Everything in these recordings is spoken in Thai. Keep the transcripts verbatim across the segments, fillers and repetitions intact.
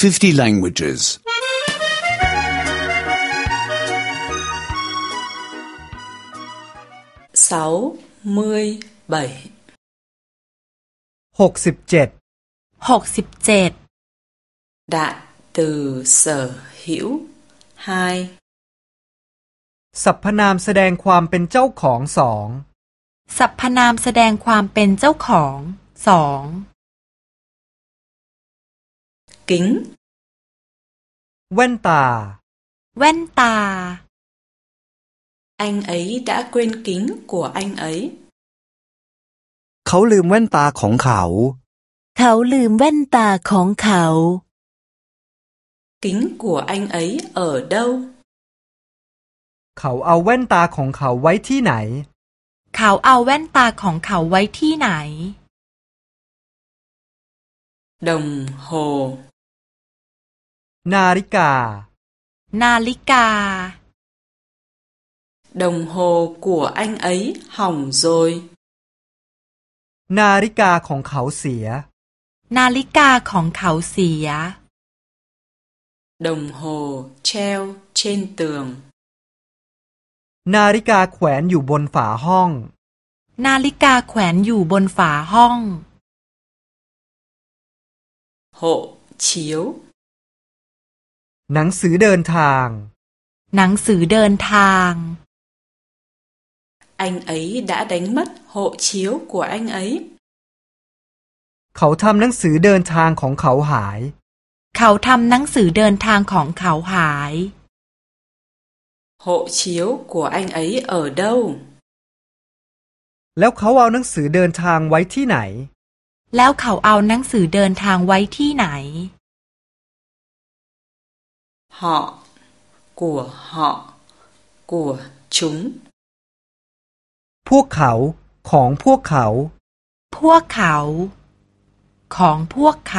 fifty languages. sáu mươi bảy หกสิบเจ็ดหกสิบเจ็ด đại từ sở hữu hai สรรพนามแสดงความเป็นเจ้าของสองสรรพนามแสดงความเป็นเจ้าของสอง kính แว่นตาแว่นตา anh ấy đã quên kính của anh ấy เขาลืมแว่นตาของเขาเขาลืมแว่นตาของเขา kính của anh ấy ở đâu เขาเอาแว่นตาของเขาไว้ที่ไหนเขาเอาแว่นตาของเขาไว้ที่ไหน đồng hồ นาฬิกานาฬิกา đồng hồ của anh ấy hỏng rồi นาฬิกาของเขาเสียนาฬิกาของเขาเสีย đồng hồ treo trên tường นาฬิกาแขวนอยู่บนฝาห้องนาฬิกาแขวนอยู่บนฝาห้อง hộ chiếu หนังสือเดินทางหนังสือเดินทาง anh ấy đã đánh mất hộ chiếu của anh ấy เขาทำหนังสือเดินทางของเขาหายเขาทำหนังสือเดินทางของเขาหาย hộ chiếu của anh ấy ở đâu แล้วเขาเอาหนังสือเดินทางไว้ที่ไหนแล้วเขาเอาหนังสือเดินทางไว้ที่ไหน họ của họ của chúng พวกเขาของพวกเขาพวกเขาของพวกเขา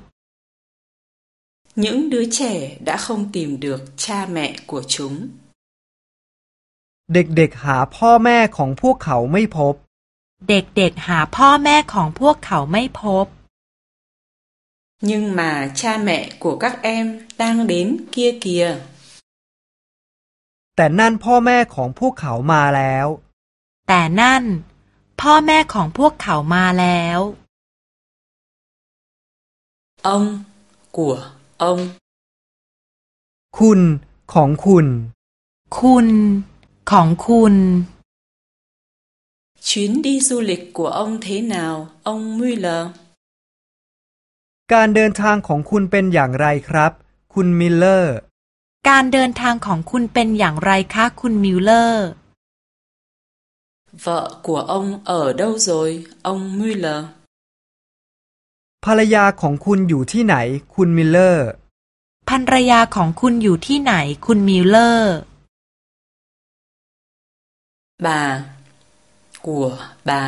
những đứa trẻ đã không tìm được cha mẹ của chúng เด็กๆหาพ่อแม่ของพวกเขาไม่พบเด็กๆหาพ่อแม่ของพวกเขาไม่พบ nhưng mà cha mẹ của các em đang đến kia kìa แต่นั่นพ่อแม่ของพวกเขามาแล้วแต่นั่นพ่อแม่ของพวกเขามาแล้ว ông của ông คุณของคุณคุณของคุณ chuyến đi du lịch của ông thế nào ông Müller การเดินทางของคุณเป็นอย่างไรครับ คุณมิลเลอร์การเดินทางของคุณเป็นอย่างไรคะคุณมิลเลอร์ vợ của ông ở đâu rồi ông Müller ภรรยาของคุณอยู่ที่ไหนคุณมิลเลอร์ภรรยาของคุณอยู่ที่ไหนคุณมิลเลอร์ bà của bà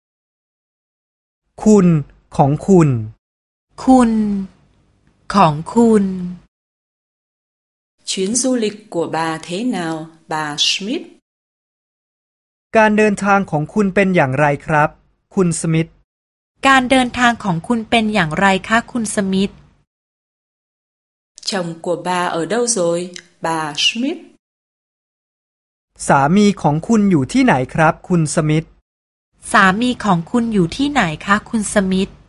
คุณของคุณคุณของคุณ chuyến du lịch của bà thế nào bà Schmidt การเดินทางของคุณเป็นอย่างไรครับคุณสมิธการเดินทางของคุณเป็นอย่างไรคะคุณสมิธ chồng của bà ở đâu rồi bà Schmidt สามีของคุณอยู่ที่ไหนครับคุณสมิธสามีของคุณอยู่ที่ไหนคะคุณสมิธ